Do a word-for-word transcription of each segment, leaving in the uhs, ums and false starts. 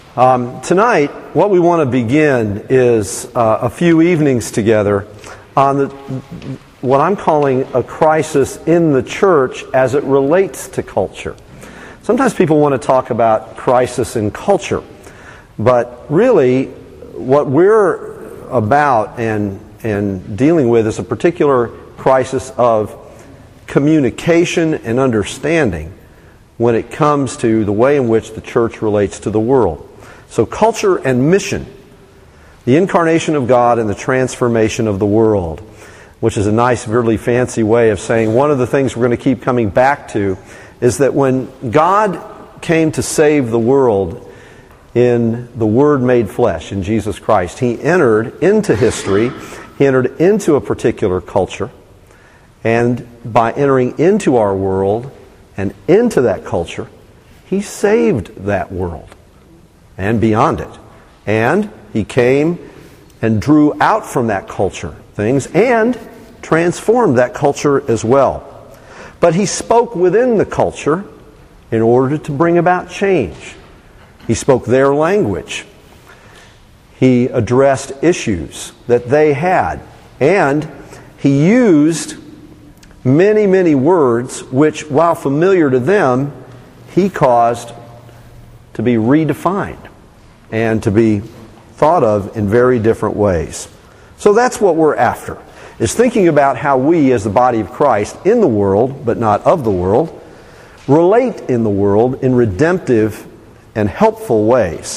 Um, tonight, what we want to begin is uh, a few evenings together on the, what I'm calling a crisis in the church as it relates to culture. Sometimes people want to talk about crisis in culture, but really what we're about and, and dealing with is a particular crisis of communication and understanding when it comes to the way in which the church relates to the world. So culture and mission, the incarnation of God and the transformation of the world, which is a nice, really fancy way of saying one of the things we're going to keep coming back to is that when God came to save the world in the Word made flesh, in Jesus Christ, He entered into history, He entered into a particular culture, and by entering into our world and into that culture, He saved that world and beyond it. And He came and drew out from that culture things and transformed that culture as well. But He spoke within the culture in order to bring about change. He spoke their language. He addressed issues that they had. And He used many, many words which, while familiar to them, He caused to be redefined and to be thought of in very different ways. So that's what we're after, is thinking about how we as the body of Christ in the world, but not of the world, relate in the world in redemptive and helpful ways.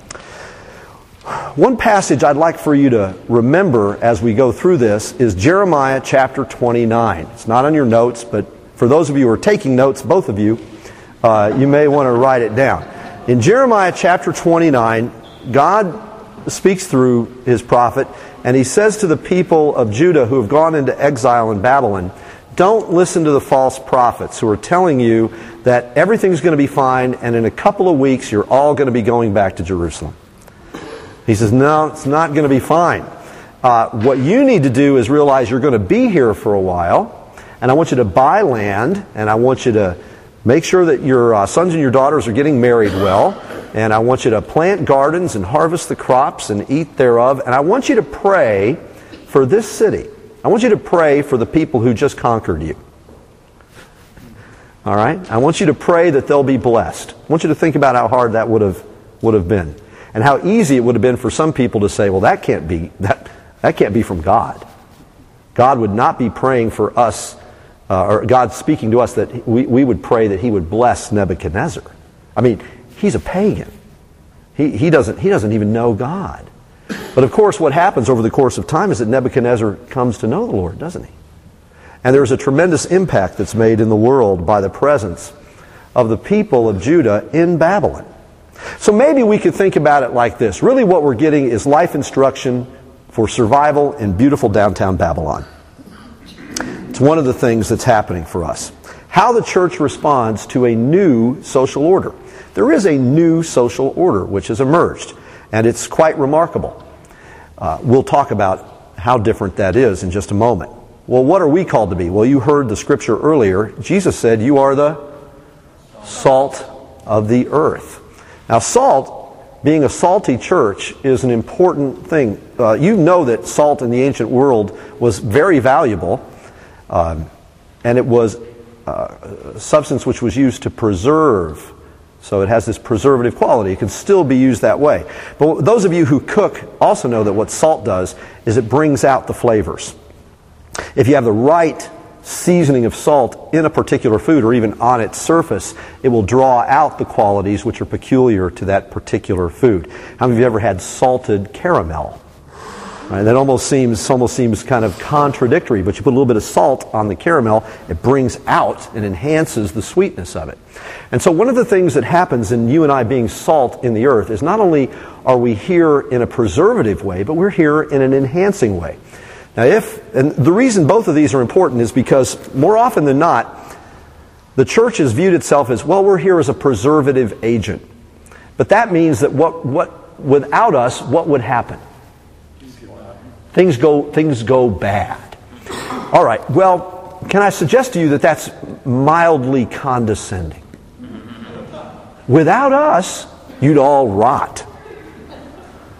One passage I'd like for you to remember as we go through this is Jeremiah chapter twenty-nine. It's not on your notes, but for those of you who are taking notes, both of you, uh, you may want to write it down. In Jeremiah chapter twenty-nine, God speaks through His prophet, and He says to the people of Judah who have gone into exile in Babylon, don't listen to the false prophets who are telling you that everything's going to be fine and in a couple of weeks you're all going to be going back to Jerusalem. He says, no, it's not going to be fine. Uh, what you need to do is realize you're going to be here for a while, and I want you to buy land, and I want you to make sure that your uh, sons and your daughters are getting married well, and I want you to plant gardens and harvest the crops and eat thereof, and I want you to pray for this city. I want you to pray for the people who just conquered you. All right? I want you to pray that they'll be blessed. I want you to think about how hard that would have would have been. And how easy it would have been for some people to say, well, that can't be that that can't be from God. God would not be praying for us, uh, or God speaking to us that we, we would pray that He would bless Nebuchadnezzar. I mean, he's a pagan. He, he doesn't he doesn't even know God. But of course, what happens over the course of time is that Nebuchadnezzar comes to know the Lord, doesn't he? And there's a tremendous impact that's made in the world by the presence of the people of Judah in Babylon. So maybe we could think about it like this. Really what we're getting is life instruction for survival in beautiful downtown Babylon. It's one of the things that's happening for us. How the church responds to a new social order. There is a new social order which has emerged, and it's quite remarkable. Uh, we'll talk about how different that is in just a moment. Well, what are we called to be? Well, you heard the scripture earlier. Jesus said, you are the salt of the earth. Now, salt, being a salty church, is an important thing. Uh, you know that salt in the ancient world was very valuable, um, and it was uh, a substance which was used to preserve. So it has this preservative quality. It can still be used that way. But those of you who cook also know that what salt does is it brings out the flavors. If you have the right seasoning of salt in a particular food or even on its surface, it will draw out the qualities which are peculiar to that particular food. How many of you ever had salted caramel? Right, that almost seems almost seems kind of contradictory, but you put a little bit of salt on the caramel, it brings out and enhances the sweetness of it. And so one of the things that happens in you and I being salt in the earth is not only are we here in a preservative way, but we're here in an enhancing way. Now, if, and the reason both of these are important is because more often than not, the church has viewed itself as, well, we're here as a preservative agent. But that means that what, what, without us, what would happen? Things go, things go bad. All right, well, can I suggest to you that that's mildly condescending? Without us, you'd all rot.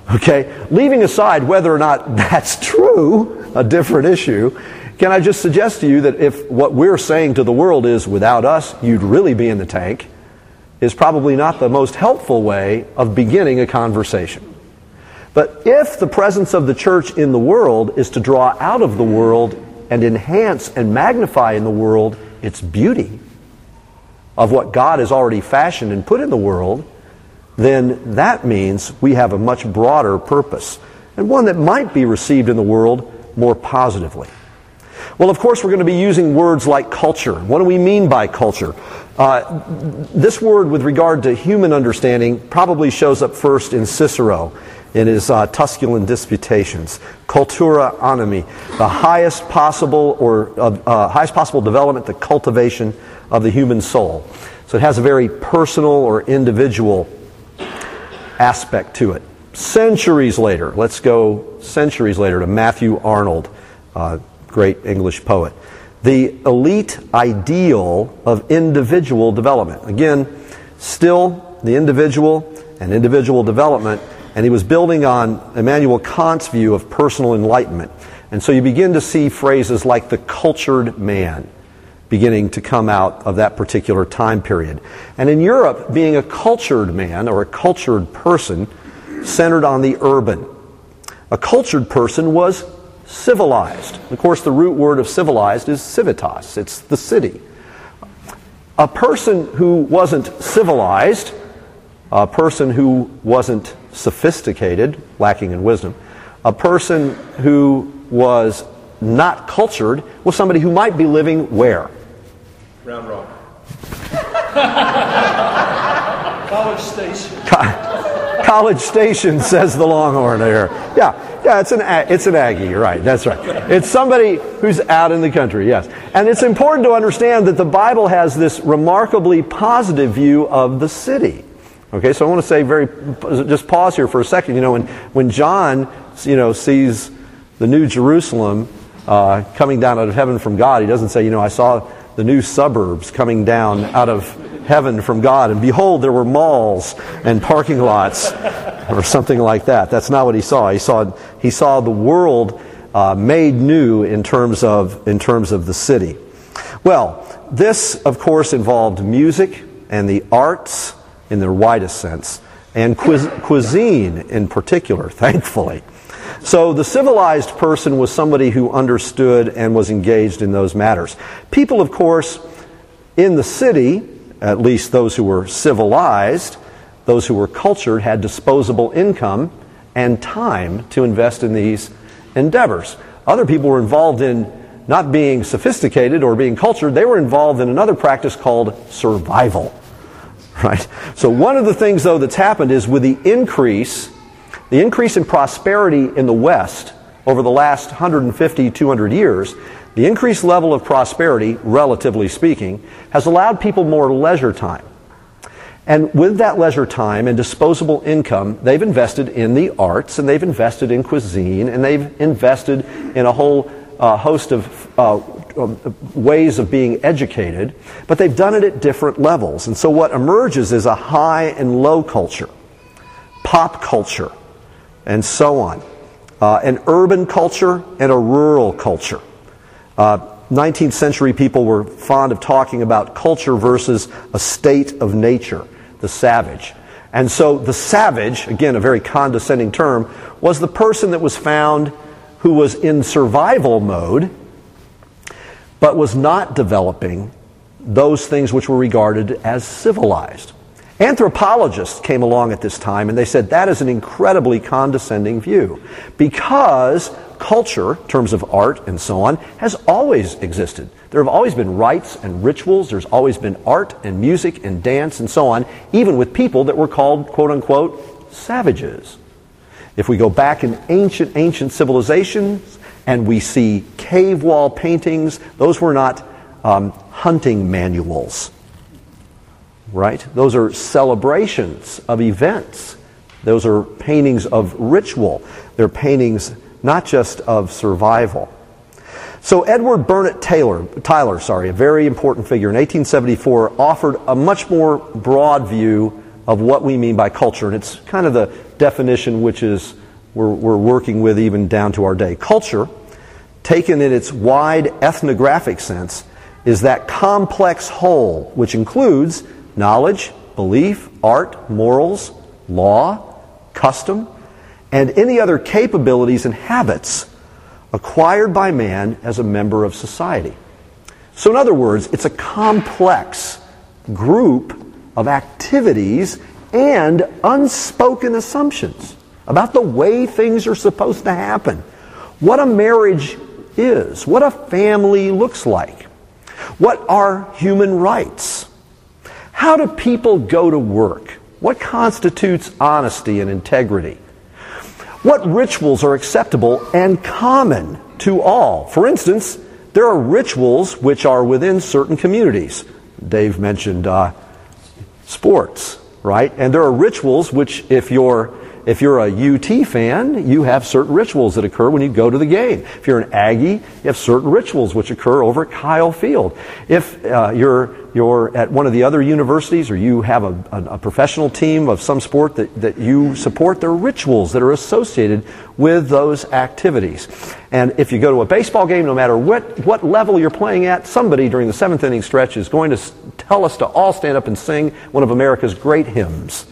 Okay? Leaving aside whether or not that's true, a different issue, can I just suggest to you that if what we're saying to the world is, without us, you'd really be in the tank, is probably not the most helpful way of beginning a conversation. But if the presence of the church in the world is to draw out of the world and enhance and magnify in the world its beauty of what God has already fashioned and put in the world, then that means we have a much broader purpose, and one that might be received in the world more positively. Well, of course, we're going to be using words like culture. What do we mean by culture? Uh, this word, with regard to human understanding, probably shows up first in Cicero in his uh, Tusculan Disputations. Cultura animi, the highest possible or uh, uh, highest possible development, the cultivation of the human soul. So it has a very personal or individual aspect to it. Centuries later, let's go centuries later to Matthew Arnold, uh, great English poet. The elite ideal of individual development. Again, still the individual and individual development, and he was building on Immanuel Kant's view of personal enlightenment. And so you begin to see phrases like the cultured man beginning to come out of that particular time period. And in Europe, being a cultured man or a cultured person centered on the urban. A cultured person was civilized. Of course, the root word of civilized is civitas. It's the city. A person who wasn't civilized, a person who wasn't sophisticated, lacking in wisdom, a person who was not cultured was somebody who might be living where? Round Rock. College Station. Co- College Station, says the Longhorn there. Yeah, yeah, it's an it's an Aggie. You're right. That's right. It's somebody who's out in the country. Yes, and it's important to understand that the Bible has this remarkably positive view of the city. Okay, so I want to say very, just pause here for a second. You know, when when John, you know, sees the new Jerusalem uh, coming down out of heaven from God, he doesn't say, you know, I saw the new suburbs coming down out of heaven from God, and behold, there were malls and parking lots, or something like that. That's not what he saw. He saw he saw the world uh, made new in terms of in terms of the city. Well, this, of course, involved music and the arts in their widest sense, and cuisine in particular, thankfully. So the civilized person was somebody who understood and was engaged in those matters. People, of course, in the city, at least those who were civilized, those who were cultured, had disposable income and time to invest in these endeavors. Other people were involved in not being sophisticated or being cultured. They were involved in another practice called survival. Right? So one of the things, though, that's happened is with the increase, the increase in prosperity in the West over the last one hundred fifty, two hundred years, the increased level of prosperity, relatively speaking, has allowed people more leisure time. And with that leisure time and disposable income, they've invested in the arts, and they've invested in cuisine, and they've invested in a whole uh, host of uh, ways of being educated, but they've done it at different levels. And so what emerges is a high and low culture, pop culture, and so on. Uh, an urban culture and a rural culture. Uh, nineteenth century people were fond of talking about culture versus a state of nature, the savage. And so the savage, again a very condescending term, was the person that was found who was in survival mode, but was not developing those things which were regarded as civilized. Anthropologists came along at this time and they said that is an incredibly condescending view, because culture, in terms of art and so on, has always existed. There have always been rites and rituals, there's always been art and music and dance and so on, even with people that were called, quote-unquote, savages. If we go back in ancient, ancient civilizations and we see cave wall paintings, those were not um, hunting manuals, right? Those are celebrations of events. Those are paintings of ritual. They're paintings not just of survival. So Edward Burnett Taylor, Tyler, sorry, a very important figure in eighteen seventy-four, offered a much more broad view of what we mean by culture. And it's kind of the definition which is we're, we're working with even down to our day. Culture, taken in its wide ethnographic sense, is that complex whole which includes knowledge, belief, art, morals, law, custom, and any other capabilities and habits acquired by man as a member of society. So in other words, it's a complex group of activities and unspoken assumptions about the way things are supposed to happen, what a marriage is, what a family looks like, what are human rights, how do people go to work, what constitutes honesty and integrity, what rituals are acceptable and common to all. For instance, there are rituals which are within certain communities. Dave mentioned uh, sports, right? And there are rituals which, if you're if you're a U T fan, you have certain rituals that occur when you go to the game. If you're an Aggie, you have certain rituals which occur over at Kyle Field. If uh, you're you're at one of the other universities, or you have a, a, a professional team of some sport that, that you support, there are rituals that are associated with those activities. And if you go to a baseball game, no matter what, what level you're playing at, somebody during the seventh inning stretch is going to tell us to all stand up and sing one of America's great hymns.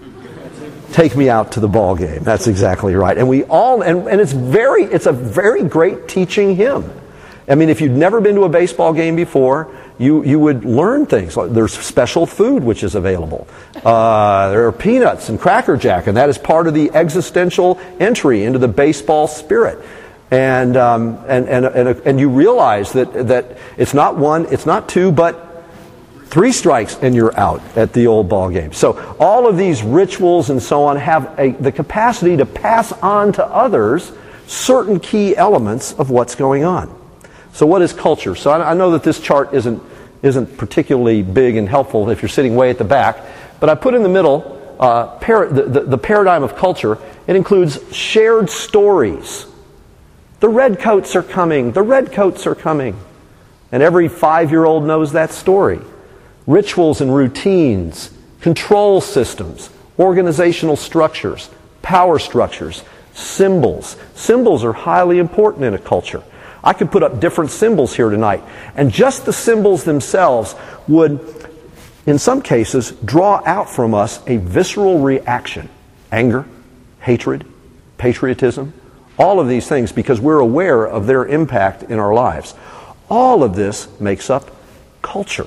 Take me out to the ball game. That's exactly right. And we all, and, and it's very, it's a very great teaching hymn. I mean, if you've never been to a baseball game before, you, you would learn things. There's special food which is available. Uh, there are peanuts and Cracker Jack, and that is part of the existential entry into the baseball spirit. And um, and, and and and you realize that that it's not one, it's not two, but three strikes and you're out at the old ball game. So all of these rituals and so on have a, the capacity to pass on to others certain key elements of what's going on. So what is culture? So I, I know that this chart isn't isn't particularly big and helpful if you're sitting way at the back, but I put in the middle uh, par- the, the, the paradigm of culture. It includes shared stories. The redcoats are coming. The redcoats are coming. And every five-year-old knows that story. Rituals and routines, control systems, organizational structures, power structures, symbols. Symbols are highly important in a culture. I could put up different symbols here tonight, and just the symbols themselves would, in some cases, draw out from us a visceral reaction. Anger, hatred, patriotism, all of these things, because we're aware of their impact in our lives. All of this makes up culture.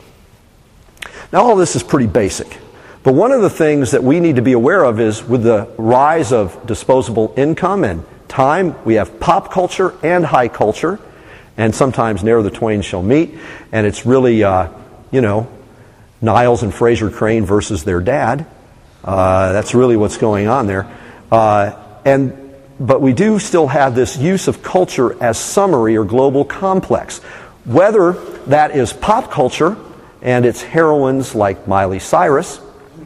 Now, all this is pretty basic, but one of the things that we need to be aware of is with the rise of disposable income and time, we have pop culture and high culture, and sometimes ne'er the twain shall meet, and it's really, uh, you know, Niles and Fraser Crane versus their dad. Uh, that's really what's going on there. Uh, and but we do still have this use of culture as summary or global complex. Whether that is pop culture and its heroines like Miley Cyrus,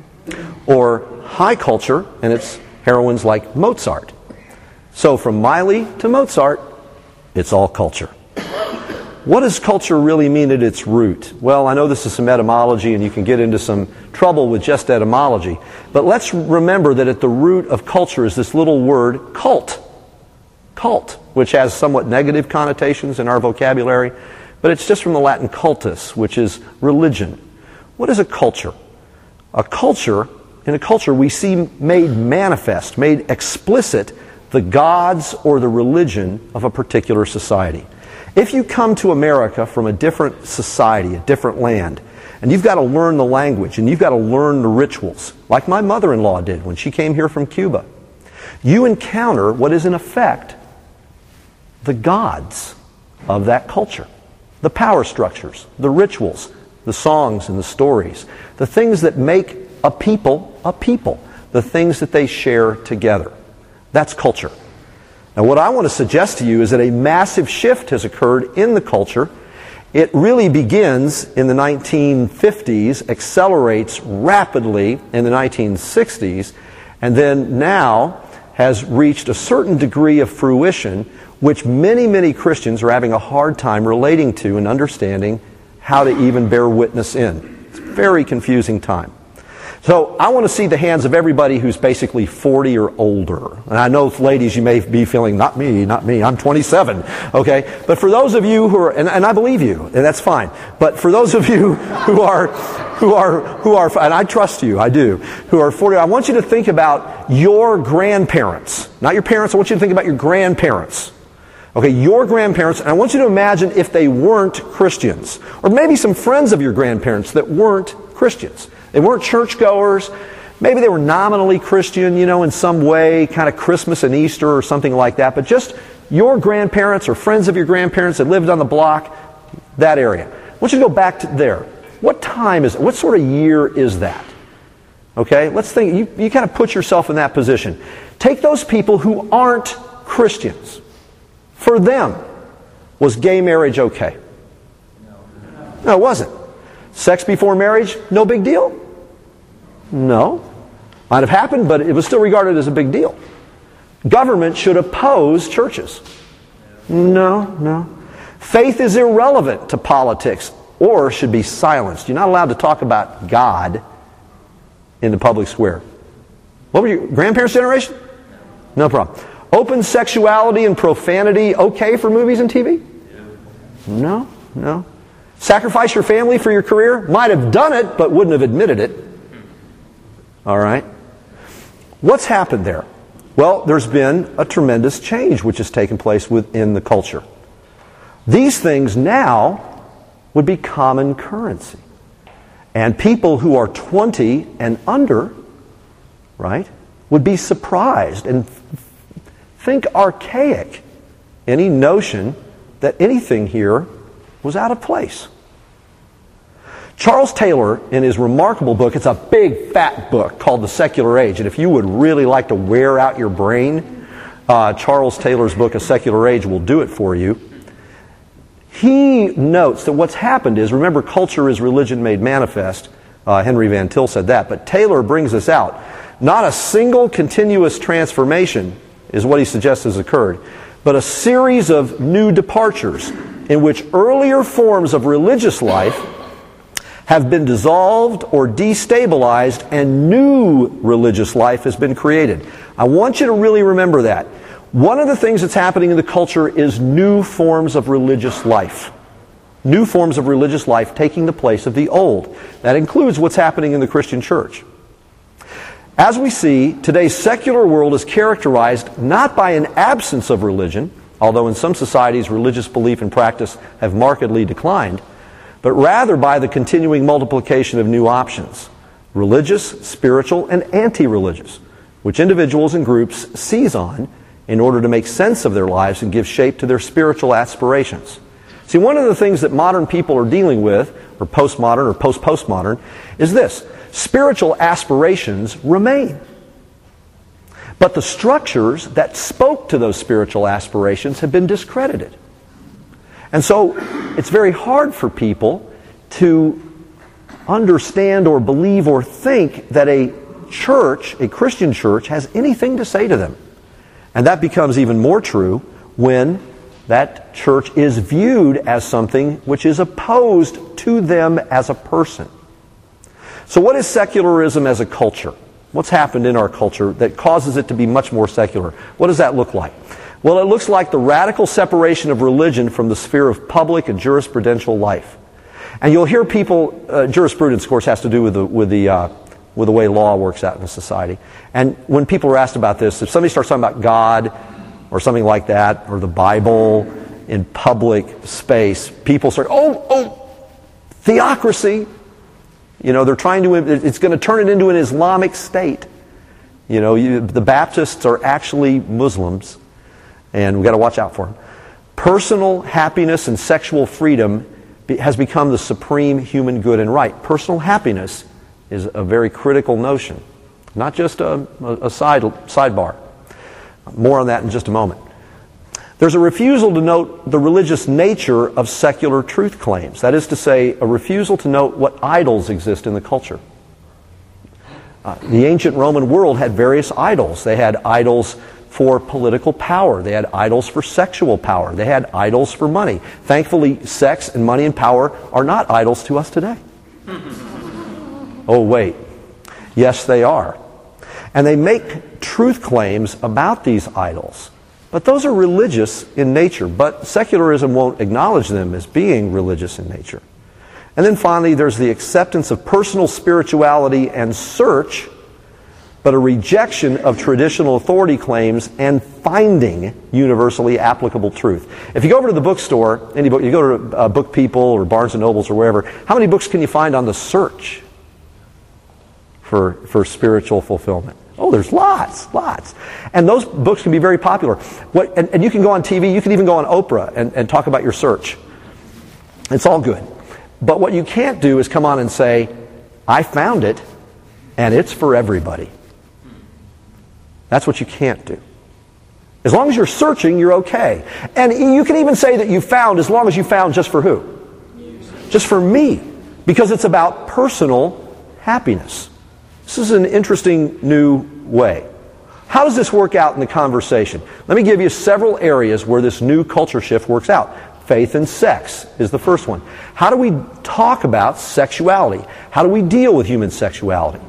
or high culture and its heroines like Mozart. So from Miley to Mozart, it's all culture. What does culture really mean at its root? Well, I know this is some etymology and you can get into some trouble with just etymology, but let's remember that at the root of culture is this little word cult. Cult, which has somewhat negative connotations in our vocabulary, but it's just from the Latin cultus, which is religion. What is a culture? A culture, in a culture we see made manifest, made explicit, the gods or the religion of a particular society. If you come to America from a different society, a different land, and you've got to learn the language, and you've got to learn the rituals, like my mother-in-law did when she came here from Cuba, you encounter what is in effect the gods of that culture. The power structures, the rituals, the songs and the stories, the things that make a people a people, the things that they share together. That's culture. Now, what I want to suggest to you is that a massive shift has occurred in the culture. It really begins in the nineteen fifties, accelerates rapidly in the nineteen sixties, and then now has reached a certain degree of fruition, which many, many Christians are having a hard time relating to and understanding how to even bear witness in. It's a very confusing time. So I want to see the hands of everybody who's basically forty or older. And I know, ladies, you may be feeling, not me, not me, I'm twenty-seven, okay? But for those of you who are, and, and I believe you, and that's fine. But for those of you who are, who are, who are, and I trust you, I do, who are forty, I want you to think about your grandparents. Not your parents, I want you to think about your grandparents. Okay, your grandparents, and I want you to imagine if they weren't Christians. Or maybe some friends of your grandparents that weren't Christians. They weren't churchgoers. Maybe they were nominally Christian, you know, in some way, kind of Christmas and Easter or something like that. But just your grandparents or friends of your grandparents that lived on the block, that area. I want you to go back to there. What time is it? What sort of year is that? Okay, let's think. You, you kind of put yourself in that position. Take those people who aren't Christians. For them, was gay marriage okay? No, it wasn't. Sex before marriage, no big deal? No. Might have happened, but it was still regarded as a big deal. Government should oppose churches. No, no. Faith is irrelevant to politics or should be silenced. You're not allowed to talk about God in the public square. What were your grandparents' generation? No problem. Open sexuality and profanity okay for movies and T V? No, no. Sacrifice your family for your career? Might have done it, but wouldn't have admitted it. All right. What's happened there? Well, there's been a tremendous change which has taken place within the culture. These things now would be common currency. And people who are twenty and under, right, would be surprised and think archaic any notion that anything here was out of place. Charles Taylor, in his remarkable book, it's a big fat book called The Secular Age, and if you would really like to wear out your brain, uh, Charles Taylor's book, A Secular Age, will do it for you. He notes that what's happened is, remember, culture is religion made manifest. Uh, Henry Van Til said that, but Taylor brings this out. Not a single continuous transformation is what he suggests has occurred, but a series of new departures in which earlier forms of religious life have been dissolved or destabilized and new religious life has been created. I want you to really remember that. One of the things that's happening in the culture is new forms of religious life. New forms of religious life taking the place of the old. That includes what's happening in the Christian church. As we see, today's secular world is characterized not by an absence of religion, although in some societies religious belief and practice have markedly declined, but rather by the continuing multiplication of new options, religious, spiritual, and anti-religious, which individuals and groups seize on in order to make sense of their lives and give shape to their spiritual aspirations. See, one of the things that modern people are dealing with, or postmodern or post-postmodern, is this. Spiritual aspirations remain. But the structures that spoke to those spiritual aspirations have been discredited. And so it's very hard for people to understand or believe or think that a church, a Christian church, has anything to say to them. And that becomes even more true when that church is viewed as something which is opposed to them as a person. So what is secularism as a culture? What's happened in our culture that causes it to be much more secular? What does that look like? Well, it looks like the radical separation of religion from the sphere of public and jurisprudential life. And you'll hear people, uh, jurisprudence, of course, has to do with the, with the, uh, with the way law works out in a society. And when people are asked about this, if somebody starts talking about God or something like that, or the Bible in public space, people start, oh, oh, theocracy. You know, they're trying to, it's going to turn it into an Islamic state. You know, you, the Baptists are actually Muslims, and we've got to watch out for them. Personal happiness and sexual freedom be, has become the supreme human good and right. Personal happiness is a very critical notion, not just a, a, a side, sidebar. More on that in just a moment. There's a refusal to note the religious nature of secular truth claims. That is to say, a refusal to note what idols exist in the culture. Uh, the ancient Roman world had various idols. They had idols for political power. They had idols for sexual power. They had idols for money. Thankfully, sex and money and power are not idols to us today. Oh, wait. Yes, they are. And they make truth claims about these idols. But those are religious in nature, but secularism won't acknowledge them as being religious in nature. And then finally, there's the acceptance of personal spirituality and search, but a rejection of traditional authority claims and finding universally applicable truth. If you go over to the bookstore, any book, you go to uh, Book People or Barnes and Nobles or wherever, how many books can you find on the search for, for spiritual fulfillment? Oh, there's lots, lots. And those books can be very popular. What, and, and you can go on T V, you can even go on Oprah and, and talk about your search. It's all good. But what you can't do is come on and say, I found it, and it's for everybody. That's what you can't do. As long as you're searching, you're okay. And you can even say that you found as long as you found just for who? Just for me. Because it's about personal happiness. This is an interesting new way. How does this work out in the conversation? Let me give you several areas where this new culture shift works out. Faith and sex is the first one. How do we talk about sexuality? How do we deal with human sexuality?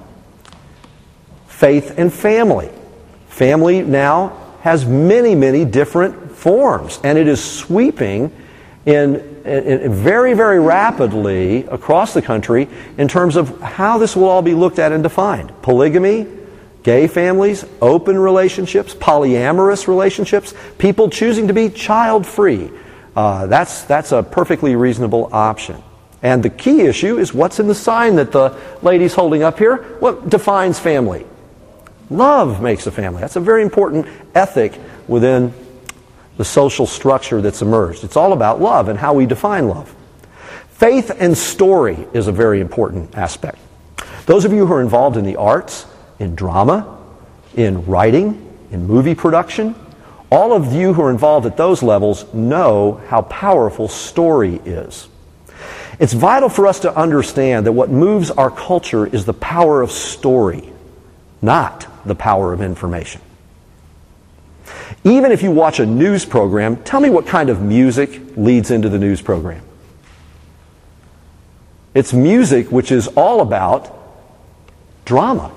Faith and family. Family now has many, many different forms, and it is sweeping in, in very, very rapidly across the country in terms of how this will all be looked at and defined. Polygamy, gay families, open relationships, polyamorous relationships, people choosing to be child-free. Uh, that's, that's a perfectly reasonable option. And the key issue is what's in the sign that the lady's holding up here. What defines family? Love makes a family. That's a very important ethic within the social structure that's emerged. It's all about love and how we define love. Faith and story is a very important aspect. Those of you who are involved in the arts, in drama, in writing, in movie production, all of you who are involved at those levels know how powerful story is. It's vital for us to understand that what moves our culture is the power of story, not the power of information. Even if you watch a news program, tell me what kind of music leads into the news program. It's music which is all about drama.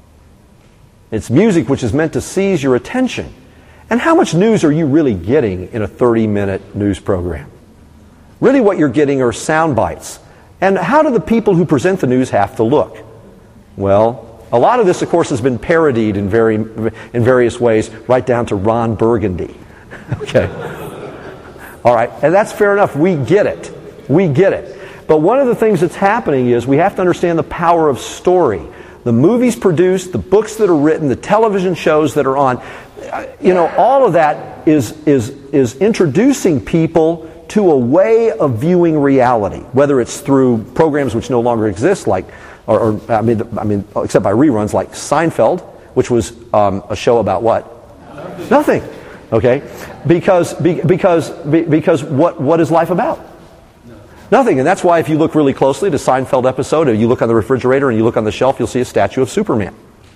It's music which is meant to seize your attention. And how much news are you really getting in a thirty-minute news program? Really what you're getting are sound bites. And how do the people who present the news have to look? Well, a lot of this, of course, has been parodied in, very, in various ways, right down to Ron Burgundy. Okay. All right. And that's fair enough. We get it. We get it. But one of the things that's happening is we have to understand the power of story. The movies produced, the books that are written, the television shows that are on, you know, all of that is, is, is introducing people to a way of viewing reality, whether it's through programs which no longer exist, like, or, or I mean, I mean, except by reruns, like Seinfeld, which was um, a show about what? Nothing. Nothing. Okay, because be, because be, because what what is life about? Nothing. And that's why if you look really closely at a Seinfeld episode, or you look on the refrigerator and you look on the shelf, you'll see a statue of Superman.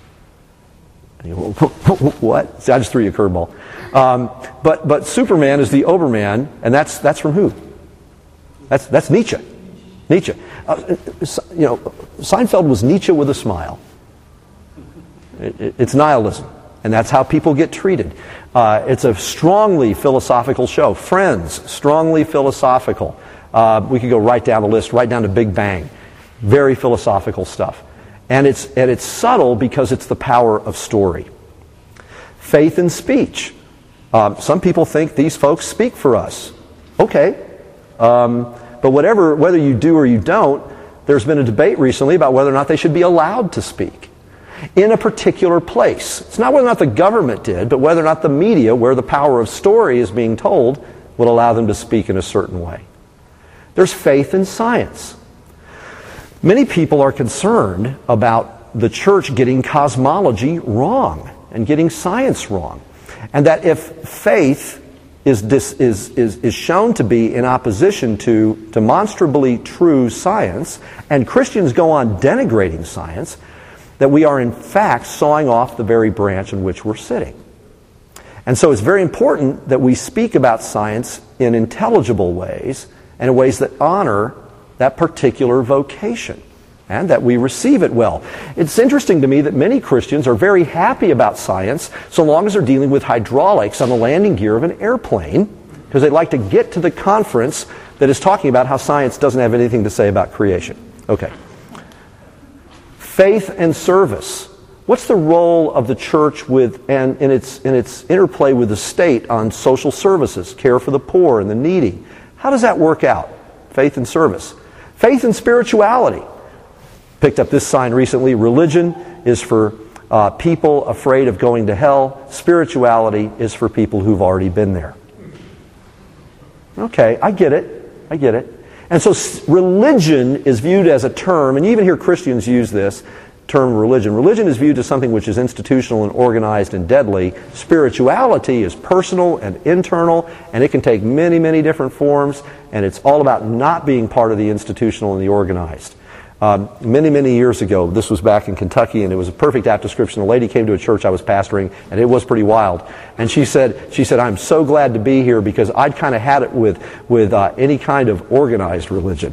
And you go, what? See, I just threw you a curveball. Um, but but Superman is the Oberman, and that's that's from who? That's that's Nietzsche. Nietzsche. Uh, you know, Seinfeld was Nietzsche with a smile. It, it, it's nihilism, and that's how people get treated. Uh, it's a strongly philosophical show. Friends, strongly philosophical. Uh, we could go right down the list, right down to Big Bang. Very philosophical stuff. And it's, and it's subtle because it's the power of story. Faith and speech. Um, some people think these folks speak for us. Okay. Um, but whatever, whether you do or you don't, there's been a debate recently about whether or not they should be allowed to speak in a particular place. It's not whether or not the government did, but whether or not the media, where the power of story is being told, would allow them to speak in a certain way. There's faith in science. Many people are concerned about the church getting cosmology wrong and getting science wrong. And that if faith is, dis, is, is, is shown to be in opposition to demonstrably true science, and Christians go on denigrating science, that we are in fact sawing off the very branch in which we're sitting. And so it's very important that we speak about science in intelligible ways and in ways that honor that particular vocation. and that we receive it well. It's interesting to me that many Christians are very happy about science so long as they're dealing with hydraulics on the landing gear of an airplane, because they'd like to get to the conference that is talking about how science doesn't have anything to say about creation. Okay. Faith and service. What's the role of the church with and in its in its interplay with the state on social services, care for the poor and the needy? How does that work out? Faith and service. Faith and spirituality. Picked up this sign recently. Religion is for uh, people afraid of going to hell. Spirituality is for people who've already been there. Okay, I get it. I get it. And so religion is viewed as a term, and you even hear Christians use this term religion. Religion is viewed as something which is institutional and organized and deadly. Spirituality is personal and internal, and it can take many, many different forms, and it's all about not being part of the institutional and the organized. Um, many, many years ago, this was back in Kentucky, and it was a perfect apt description. A lady came to a church I was pastoring, and it was pretty wild. And she said, "She said I'm so glad to be here because I'd kind of had it with with uh, any kind of organized religion."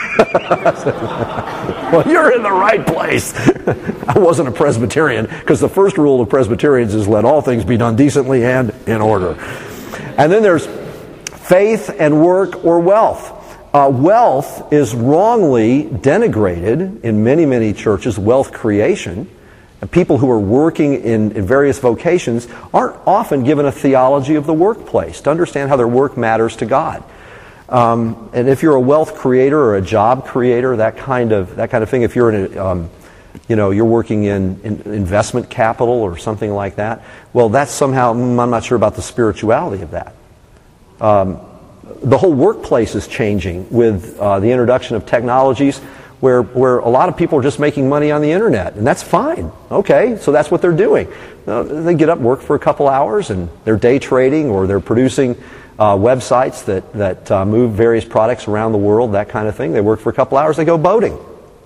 Well, you're in the right place. I wasn't a Presbyterian because the first rule of Presbyterians is let all things be done decently and in order. And then there's faith and work or wealth. Uh, wealth is wrongly denigrated in many, many churches, wealth creation. And people who are working in, in various vocations aren't often given a theology of the workplace to understand how their work matters to God. Um, and if you're a wealth creator or a job creator, that kind of that kind of thing, if you're in a, um, you know, you're working in, in investment capital or something like that, well, that's somehow, mm, I'm not sure about the spirituality of that. Um, The whole workplace is changing with uh, the introduction of technologies where where a lot of people are just making money on the internet, and that's fine. Okay, so that's what they're doing. Uh, they get up, work for a couple hours, and they're day trading or they're producing uh, websites that, that uh, move various products around the world, that kind of thing. They work for a couple hours, they go boating.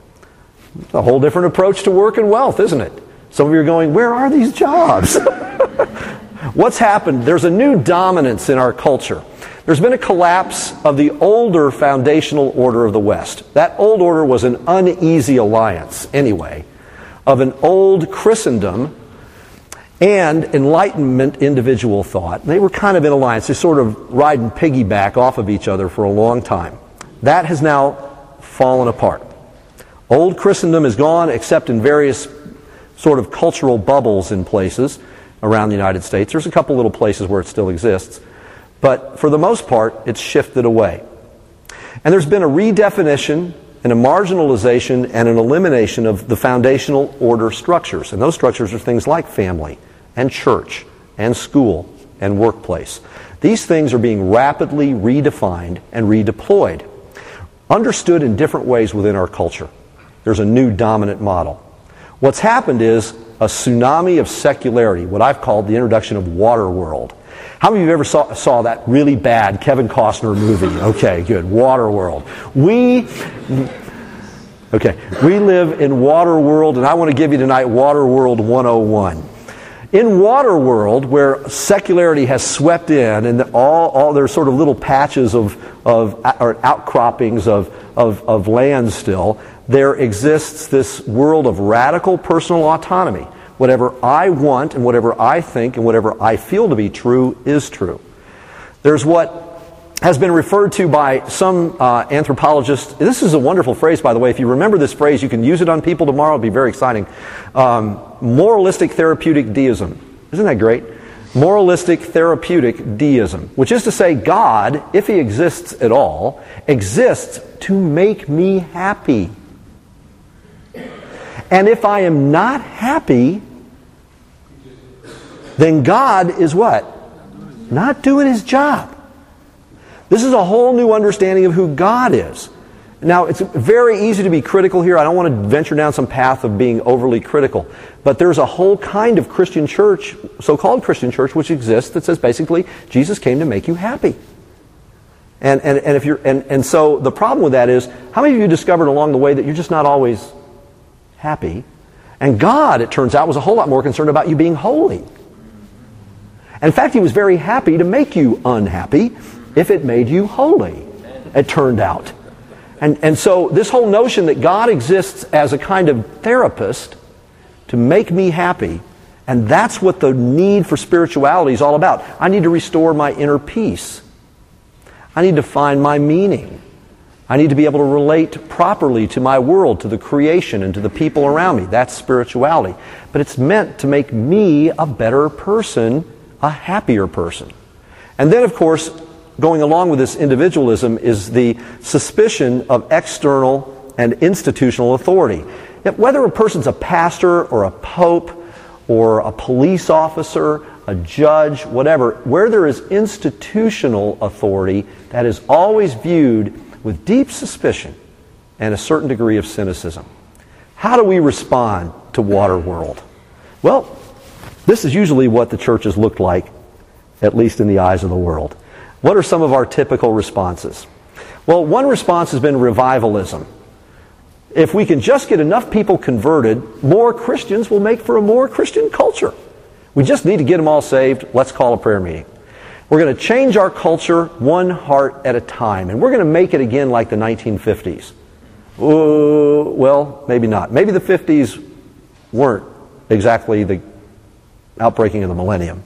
It's a whole different approach to work and wealth, isn't it? Some of you are going, where are these jobs? What's happened? There's a new dominance in our culture. There's been a collapse of the older foundational order of the West. That old order was an uneasy alliance, anyway, of an old Christendom and Enlightenment individual thought. They were kind of in alliance. They sort of ride and piggyback off of each other for a long time. That has now fallen apart. Old Christendom is gone, except in various sort of cultural bubbles in places around the United States. There's a couple little places where it still exists. But for the most part, it's shifted away. And there's been a redefinition and a marginalization and an elimination of the foundational order structures. And those structures are things like family and church and school and workplace. These things are being rapidly redefined and redeployed, understood in different ways within our culture. There's a new dominant model. What's happened is a tsunami of secularity, what I've called the introduction of Waterworld. How many of you ever saw, saw that really bad Kevin Costner movie? Okay, good. Waterworld. We, okay, we live in Waterworld, and I want to give you tonight Waterworld one oh one. In Waterworld, where secularity has swept in, and all, all there's sort of little patches of, of or outcroppings of, of, of land still, there exists this world of radical personal autonomy. Whatever I want and whatever I think and whatever I feel to be true is true. There's what has been referred to by some uh, anthropologists. This is a wonderful phrase, by the way. If you remember this phrase, you can use it on people tomorrow. It'll be very exciting. Um, moralistic therapeutic deism. Isn't that great? Moralistic therapeutic deism, which is to say God, if he exists at all, exists to make me happy. And if I am not happy, then God is what? Not doing his job. This is a whole new understanding of who God is. Now, it's very easy to be critical here. I don't want to venture down some path of being overly critical. But there's a whole kind of Christian church, so-called Christian church, which exists that says basically, Jesus came to make you happy. And, and, and, if you're, and, and so the problem with that is, how many of you discovered along the way that you're just not always happy? And God, it turns out, was a whole lot more concerned about you being holy. In fact, he was very happy to make you unhappy if it made you holy, it turned out. And, and so this whole notion that God exists as a kind of therapist to make me happy, and that's what the need for spirituality is all about. I need to restore my inner peace. I need to find my meaning. I need to be able to relate properly to my world, to the creation, and to the people around me. That's spirituality. But it's meant to make me a better person, a happier person. And then, of course, going along with this individualism is the suspicion of external and institutional authority. Yet whether a person's a pastor or a pope or a police officer, a judge, whatever, where there is institutional authority, that is always viewed with deep suspicion and a certain degree of cynicism. How do we respond to Waterworld? Well, this is usually what the church has looked like, at least in the eyes of the world. What are some of our typical responses? Well, one response has been revivalism. If we can just get enough people converted, more Christians will make for a more Christian culture. We just need to get them all saved. Let's call a prayer meeting. We're going to change our culture one heart at a time, and we're going to make it again like the nineteen fifties. Ooh, well, maybe not. Maybe the fifties weren't exactly the outbreaking of the millennium.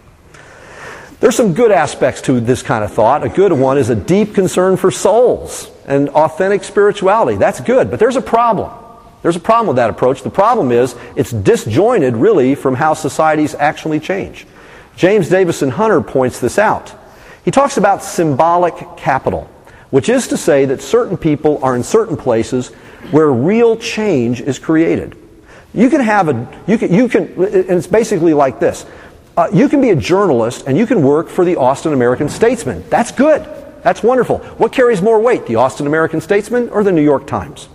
There's some good aspects to this kind of thought. A good one is a deep concern for souls and authentic spirituality. That's good, but there's a problem. There's a problem with that approach. The problem is it's disjointed, really, from how societies actually change. James Davison Hunter points this out. He talks about symbolic capital, which is to say that certain people are in certain places where real change is created. You can have a, you can, you can, and it's basically like this. Uh, you can be a journalist and you can work for the Austin American-Statesman. That's good. That's wonderful. What carries more weight, the Austin American-Statesman or the New York Times?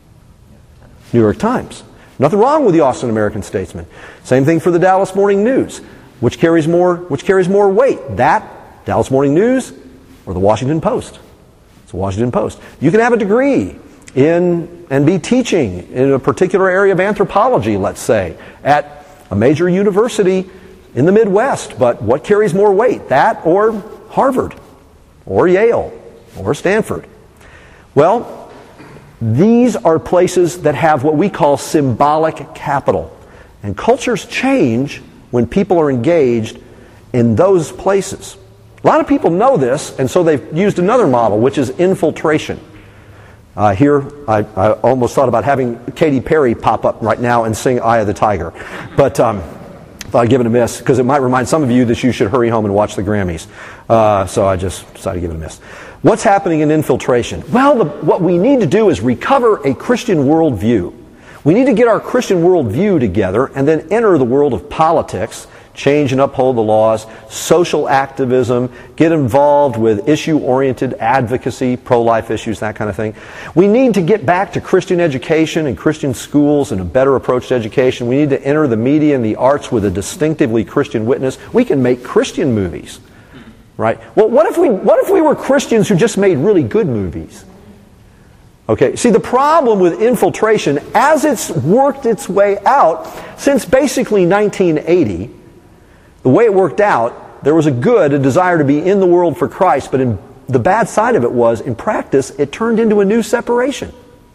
New York Times. Nothing wrong with the Austin American-Statesman. Same thing for the Dallas Morning News. Which carries more, which carries more weight? That, Dallas Morning News, or the Washington Post? It's the Washington Post. You can have a degree in and be teaching in a particular area of anthropology, let's say, at a major university in the Midwest. But what carries more weight? That or Harvard, or Yale, or Stanford? Well, these are places that have what we call symbolic capital. And cultures change when people are engaged in those places. A lot of people know this, and so they've used another model, which is infiltration. Uh, here, I, I almost thought about having Katy Perry pop up right now and sing Eye of the Tiger. But um, thought I'd give it a miss, because it might remind some of you that you should hurry home and watch the Grammys. Uh, so I just decided to give it a miss. What's happening in infiltration? Well, the, what we need to do is recover a Christian worldview. We need to get our Christian worldview together and then enter the world of politics, change and uphold the laws, social activism, get involved with issue-oriented advocacy, pro-life issues, that kind of thing. We need to get back to Christian education and Christian schools and a better approach to education. We need to enter the media and the arts with a distinctively Christian witness. We can make Christian movies, right? Well, what if we, what if we were Christians who just made really good movies? Okay, see, the problem with infiltration, as it's worked its way out, since basically nineteen eighty, the way it worked out, there was a good, a desire to be in the world for Christ, but in, the bad side of it was, in practice, it turned into a new separation.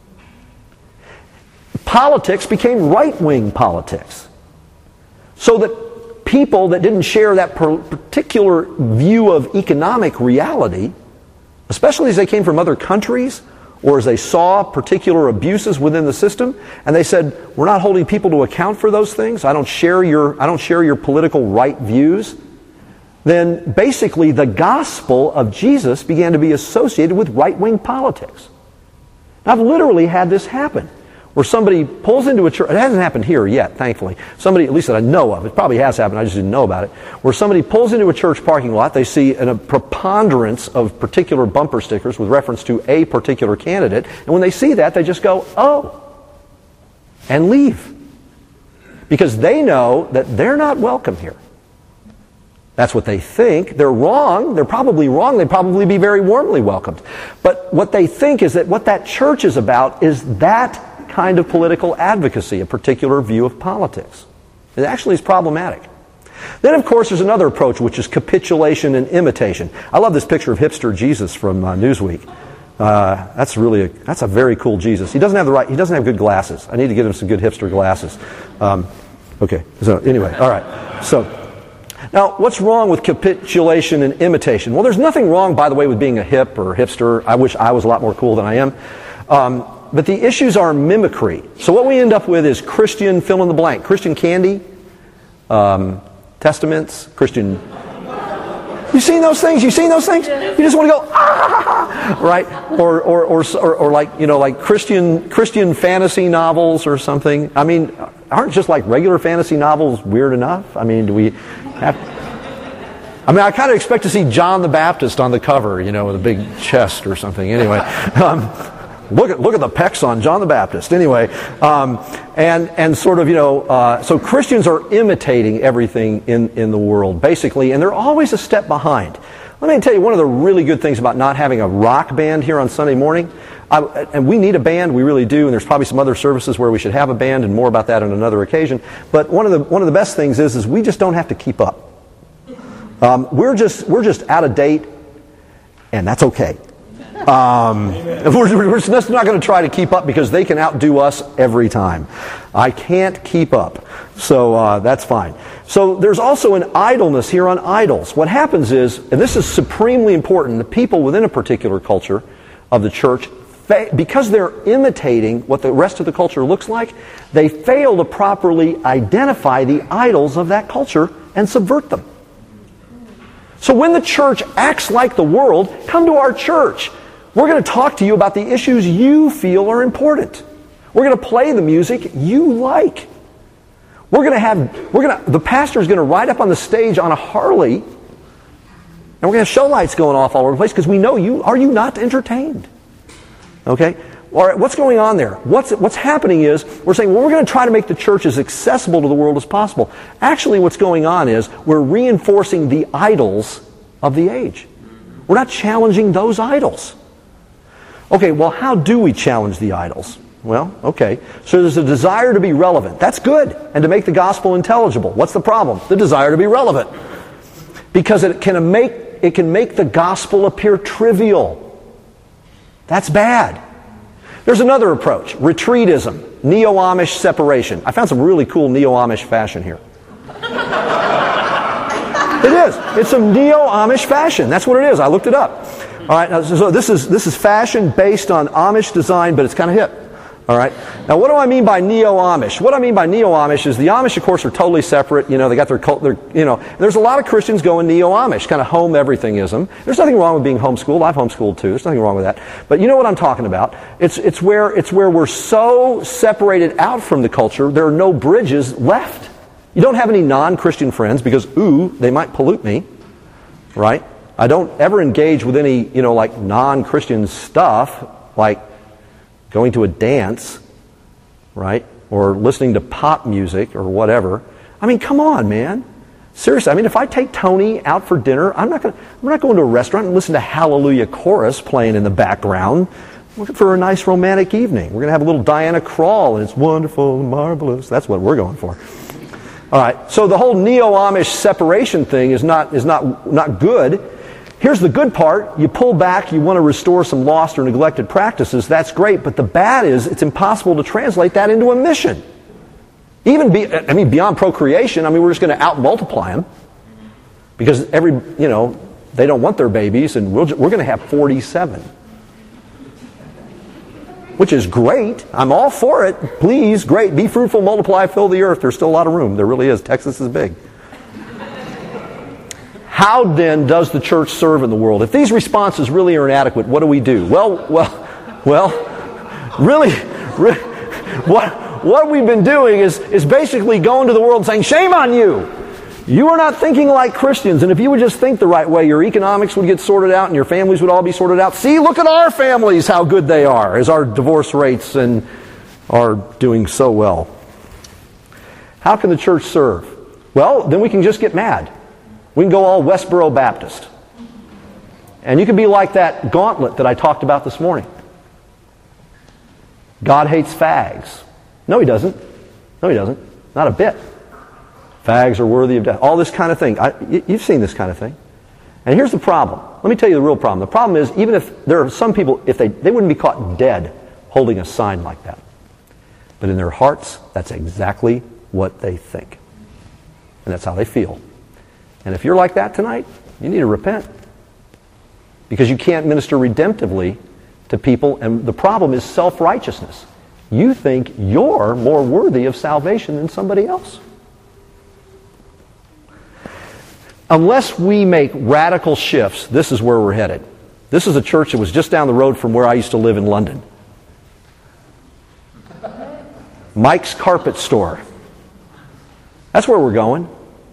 Politics became right-wing politics. So that people that didn't share that particular view of economic reality, especially as they came from other countries, or as they saw particular abuses within the system, and they said, we're not holding people to account for those things, I don't share your, I don't share your political right views, then basically the gospel of Jesus began to be associated with right-wing politics. Now, I've literally had this happen, where somebody pulls into a church. It hasn't happened here yet, thankfully. Somebody, at least that I know of, it probably has happened, I just didn't know about it, where somebody pulls into a church parking lot, they see a preponderance of particular bumper stickers with reference to a particular candidate, and when they see that, they just go, oh, and leave. Because they know that they're not welcome here. That's what they think. They're wrong. They're probably wrong. They'd probably be very warmly welcomed. But what they think is that what that church is about is that kind of political advocacy, a particular view of politics. It actually is problematic. Then, of course, there's another approach, which is capitulation and imitation. I love this picture of hipster Jesus from uh, Newsweek. Uh, that's really a, that's a very cool Jesus. He doesn't have the right. He doesn't have good glasses. I need to get him some good hipster glasses. Um, okay. So anyway, all right. So now, what's wrong with capitulation and imitation? Well, there's nothing wrong, by the way, with being a hip or hipster. I wish I was a lot more cool than I am. Um, but the issues are mimicry. So what we end up with is Christian fill in the blank, Christian candy, um, testaments, Christian. You seen those things? You seen those things? You just want to go, ah, right? Or, or, or, or, or like, you know, like Christian, Christian fantasy novels or something. I mean, aren't just like regular fantasy novels weird enough? I mean, do we have, I mean, I kind of expect to see John the Baptist on the cover, you know, with a big chest or something. Anyway, um, look at, look at the pecs on John the Baptist. Anyway, um, and, and sort of, you know, uh, so Christians are imitating everything in, in the world, basically, and they're always a step behind. Let me tell you one of the really good things about not having a rock band here on Sunday morning. I, and we need a band, we really do, and there's probably some other services where we should have a band, and more about that on another occasion. But one of the one of the best things is, is we just don't have to keep up. Um, we're just we're just out of date, and that's okay. Um, we're, we're just not going to try to keep up because they can outdo us every time. I can't keep up, so uh, that's fine. So there's also an idleness here on idols. What happens is, and this is supremely important, the people within a particular culture of the church, because they're imitating what the rest of the culture looks like, they fail to properly identify the idols of that culture and subvert them. So when the church acts like the world, come to our church. We're going to talk to you about the issues you feel are important. We're going to play the music you like. We're going to have, we're going to, the pastor's going to ride up on the stage on a Harley, and we're going to have show lights going off all over the place because we know you, are you not entertained? Okay? All right, what's going on there? What's, what's happening is, we're saying, well, we're going to try to make the church as accessible to the world as possible. Actually, what's going on is, we're reinforcing the idols of the age. We're not challenging those idols. Okay, well, how do we challenge the idols? Well, okay, so there's a desire to be relevant. That's good. And to make the gospel intelligible. What's the problem? The desire to be relevant. Because it can make, it can make the gospel appear trivial. That's bad. There's another approach, retreatism, neo-Amish separation. I found some really cool neo-Amish fashion here. It is. It's some neo-Amish fashion. That's what it is. I looked it up. All right. Now, so this is this is fashion based on Amish design, but it's kind of hip. All right. Now, what do I mean by neo-Amish? What I mean by neo-Amish is the Amish, of course, are totally separate. You know, they got their cult. Their, you know, there's a lot of Christians going neo-Amish, kind of home everythingism. There's nothing wrong with being homeschooled. I've homeschooled too. There's nothing wrong with that. But you know what I'm talking about? It's it's where it's where we're so separated out from the culture. There are no bridges left. You don't have any non-Christian friends because ooh, they might pollute me, right? I don't ever engage with any, you know, like non-Christian stuff, like going to a dance, right? Or listening to pop music or whatever. I mean, come on, man. Seriously, I mean, if I take Tony out for dinner, I'm not going I'm not going to a restaurant and listen to Hallelujah Chorus playing in the background. I'm looking for a nice romantic evening. We're going to have a little Diana Krall, and it's wonderful and marvelous. That's what we're going for. All right, so the whole neo-Amish separation thing is not is not not good. Here's the good part. You pull back, you want to restore some lost or neglected practices. That's great, but the bad is it's impossible to translate that into a mission. Even be, I mean, beyond procreation, I mean, we're just going to out-multiply them because every, you know, they don't want their babies, and we'll, we're going to have forty-seven. Which is great. I'm all for it. Please, great. Be fruitful, multiply, fill the earth. There's still a lot of room. There really is. Texas is big. How then does the church serve in the world? If these responses really are inadequate, what do we do? Well, well, well, really, really what, what we've been doing is, is basically going to the world and saying, shame on you! You are not thinking like Christians, and if you would just think the right way, your economics would get sorted out and your families would all be sorted out. See, look at our families, how good they are, as our divorce rates and are doing so well. How can the church serve? Well, then we can just get mad. We can go all Westboro Baptist. And you can be like that gauntlet that I talked about this morning. God hates fags. No, he doesn't. No, he doesn't. Not a bit. Fags are worthy of death. All this kind of thing. I, you've seen this kind of thing. And here's the problem. Let me tell you the real problem. The problem is, even if there are some people, if they, they wouldn't be caught dead holding a sign like that. But in their hearts, that's exactly what they think. And that's how they feel. And if you're like that tonight, you need to repent. Because you can't minister redemptively to people, and the problem is self-righteousness. You think you're more worthy of salvation than somebody else. Unless we make radical shifts, this is where we're headed. This is a church that was just down the road from where I used to live in London. Mike's Carpet Store. That's where we're going.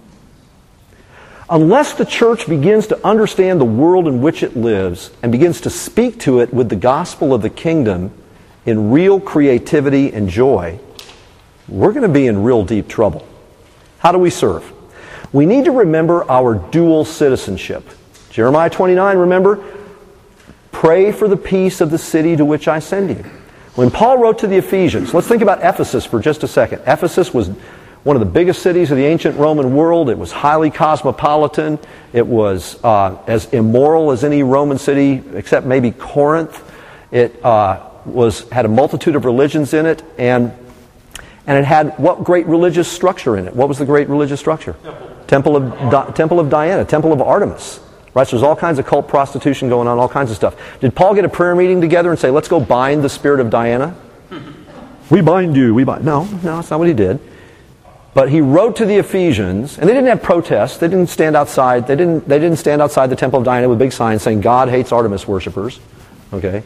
Unless the church begins to understand the world in which it lives and begins to speak to it with the gospel of the kingdom in real creativity and joy, we're going to be in real deep trouble. How do we serve? We need to remember our dual citizenship. Jeremiah twenty-nine, remember? Pray for the peace of the city to which I send you. When Paul wrote to the Ephesians, let's think about Ephesus for just a second. Ephesus was one of the biggest cities of the ancient Roman world. It was highly cosmopolitan. It was uh, as immoral as any Roman city, except maybe Corinth. It uh, was had a multitude of religions in it, and and it had what great religious structure in it? What was the great religious structure? Temple, Temple of Di- Temple of Diana, Temple of Artemis. Right, so there's all kinds of cult prostitution going on, all kinds of stuff. Did Paul get a prayer meeting together and say, let's go bind the spirit of Diana? We bind you, we bind... No, no, that's not what he did. But he wrote to the Ephesians, and they didn't have protests. They didn't stand outside. They didn't, they didn't stand outside the Temple of Diana with big signs saying, God hates Artemis worshipers. Okay?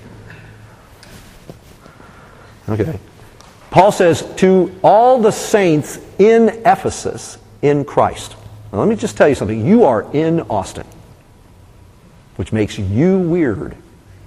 Okay. Paul says, to all the saints in Ephesus, in Christ. Now, let me just tell you something. You are in Austin, which makes you weird.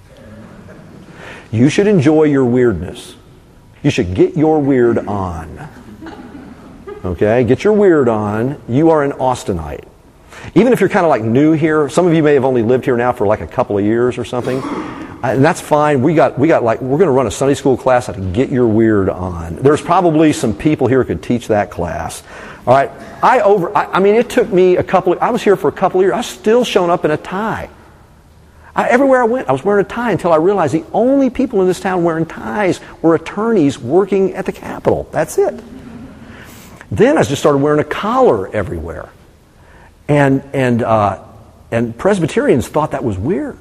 You should enjoy your weirdness. You should get your weird on. Okay? Get your weird on. You are an Austinite. Even if you're kind of like new here, some of you may have only lived here now for like a couple of years or something, and that's fine. We got, we got like, we're going to run a Sunday school class how to get your weird on. There's probably some people here who could teach that class. All right? I over, I, I mean, it took me a couple of, I was here for a couple of years. I was still showing up in a tie. I, everywhere I went, I was wearing a tie until I realized the only people in this town wearing ties were attorneys working at the Capitol. That's it. Then I just started wearing a collar everywhere. And and uh, and Presbyterians thought that was weird.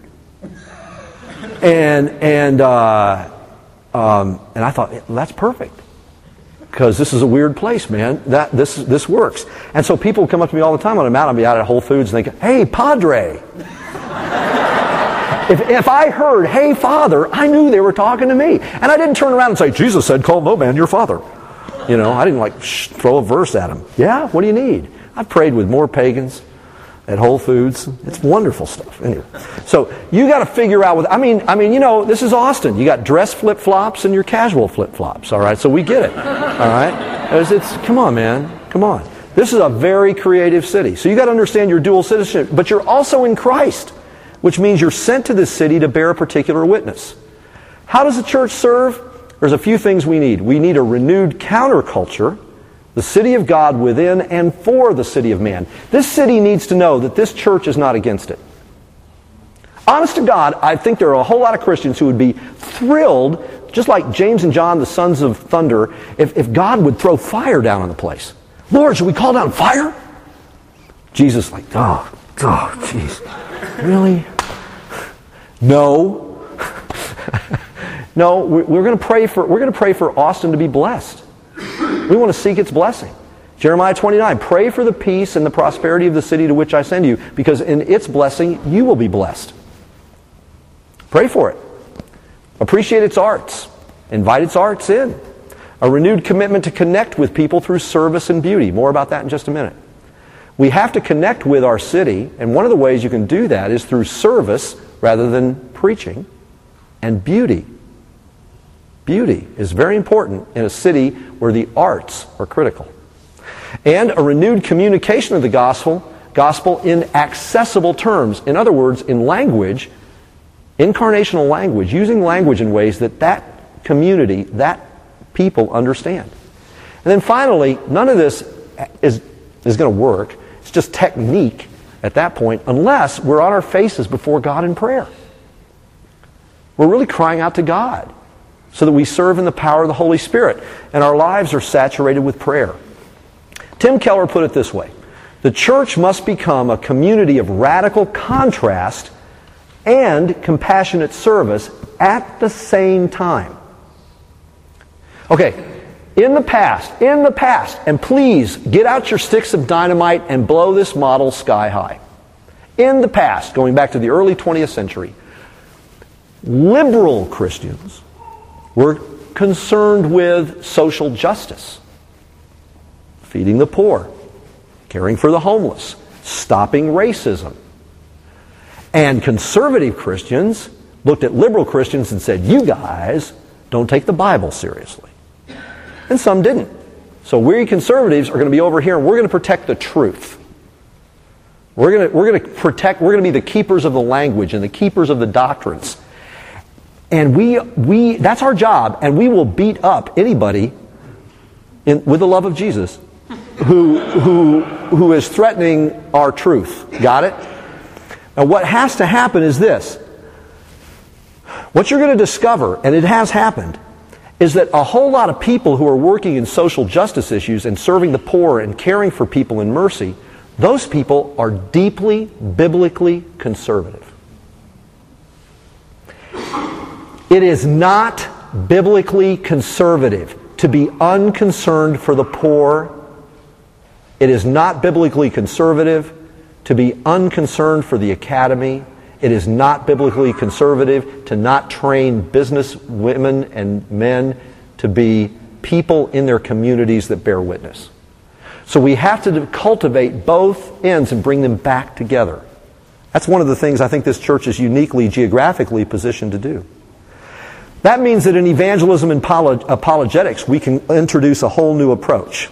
And and uh, um, and I thought, well, that's perfect. Because this is a weird place, man. That this this works. And so people would come up to me all the time when I'm out. I'd be out at Whole Foods and they go, hey, Padre. If, if I heard, hey, Father, I knew they were talking to me. And I didn't turn around and say, Jesus said, call no man your father. You know, I didn't like sh- throw a verse at him. Yeah, what do you need? I've prayed with more pagans at Whole Foods. It's wonderful stuff. Anyway, so you got to figure out. With, I mean, I mean, you know, this is Austin. You got dress flip flops and your casual flip flops. All right, so we get it. All right, it's, it's come on, man, come on. This is a very creative city. So you got to understand your dual citizenship, but you're also in Christ, which means you're sent to this city to bear a particular witness. How does the church serve? There's a few things we need. We need a renewed counterculture, the city of God within and for the city of man. This city needs to know that this church is not against it. Honest to God, I think there are a whole lot of Christians who would be thrilled, just like James and John, the sons of thunder, if, if God would throw fire down on the place. Lord, should we call down fire? Jesus like, oh, oh, jeez. Really? No. No, we're going to pray for we're going to pray for Austin to be blessed. We want to seek its blessing. Jeremiah twenty-nine, pray for the peace and the prosperity of the city to which I send you, because in its blessing you will be blessed. Pray for it. Appreciate its arts. Invite its arts in. A renewed commitment to connect with people through service and beauty. More about that in just a minute. We have to connect with our city, and one of the ways you can do that is through service rather than preaching, and beauty. Beauty is very important in a city where the arts are critical. And a renewed communication of the gospel, gospel in accessible terms. In other words, in language, incarnational language, using language in ways that that community, that people understand. And then finally, none of this is, is going to work. It's just technique. at that point unless we're on our faces before God in prayer. We're really crying out to God so that we serve in the power of the Holy Spirit and our lives are saturated with prayer. Tim Keller put it this way: the church must become a community of radical contrast and compassionate service at the same time. Okay, in the past, in the past, and please get out your sticks of dynamite and blow this model sky high. In the past, going back to the early twentieth century, liberal Christians were concerned with social justice, feeding the poor, caring for the homeless, stopping racism. And conservative Christians looked at liberal Christians and said, you guys don't take the Bible seriously. And some didn't. So we conservatives are going to be over here and we're going to protect the truth. We're going to, we're going to protect, we're going to be the keepers of the language and the keepers of the doctrines. And we, we that's our job, and we will beat up anybody in, with the love of Jesus who, who, who is threatening our truth. Got it? Now what has to happen is this. What you're going to discover, and it has happened, is that a whole lot of people who are working in social justice issues and serving the poor and caring for people in mercy, those people are deeply biblically conservative. It is not biblically conservative to be unconcerned for the poor. It is not biblically conservative to be unconcerned for the academy. It is not biblically conservative to not train business women and men to be people in their communities that bear witness. So we have to cultivate both ends and bring them back together. That's one of the things I think this church is uniquely geographically positioned to do. That means that in evangelism and apologetics, we can introduce a whole new approach.